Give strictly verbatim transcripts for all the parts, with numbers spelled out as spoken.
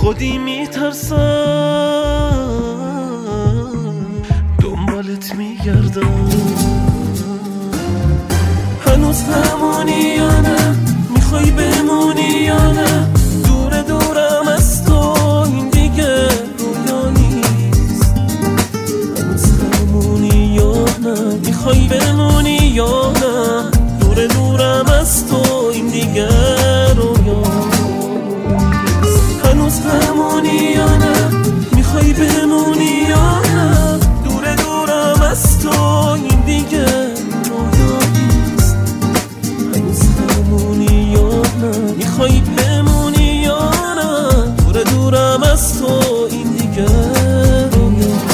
خودی میترسم دنبالت میگردم. هنوز همونی یا نه؟ میخوای بمونی یا نه؟ دور دورم از تو این دیگه رویا نیست. هنوز همونی یا نه؟ میخوای بمونی یا نه؟ دور دورم از تو این دیگه رویا نیست. هنوز همونی یا نه؟ میخوای بمونی یا نه؟ دور دورم از تو این دیگه رویا نیست. هنوز همونی یا نه؟ میخوای بمونی یا نه؟ دور دورم از تو این دیگه رویا نیست.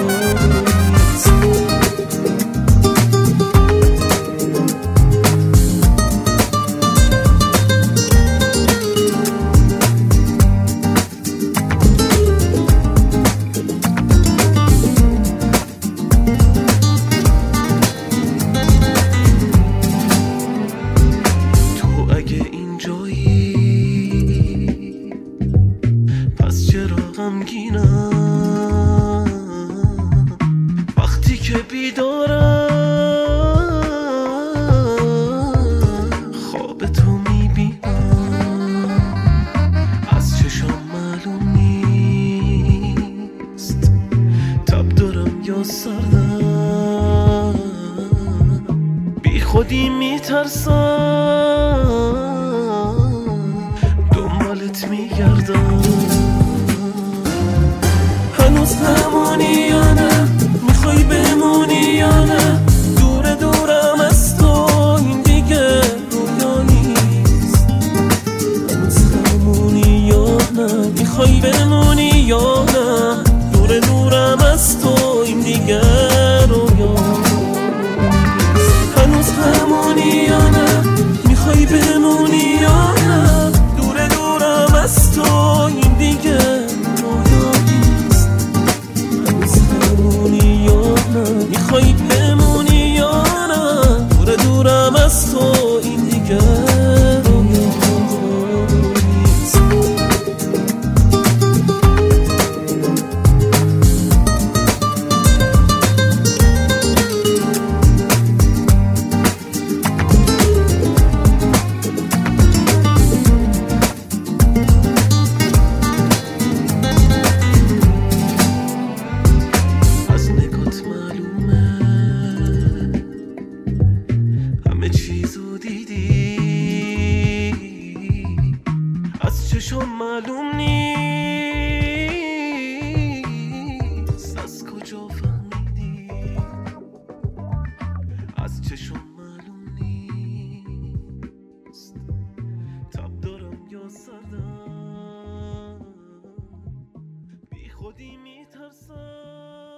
غمگینم وقتی که بیدارم خواب تو میبینم از چشام معلوم نیست تب دارم یا سردم بی خودی میترسم دنبالت میگردم. هنوز همونی یا نه؟ میخوای بمونی یا نه؟ دور دورم از تو این دیگه رویا نیست. هنوز همونی یا نه؟ میخوای بمونی یا نه؟ دور دورم از تو این دیگه رویا نیست. هنوز همونی یا نه؟ میخوای بمونی یا نه؟ دور دورم از تو این دیگه میخوای بمونی یا نه؟ دور دورم از تو این دیگه رویا نیست. چشم معلوم نیست از کجا فهمیدی. از چشم معلوم نیست تب دارم یا سردم بی خودی میترسم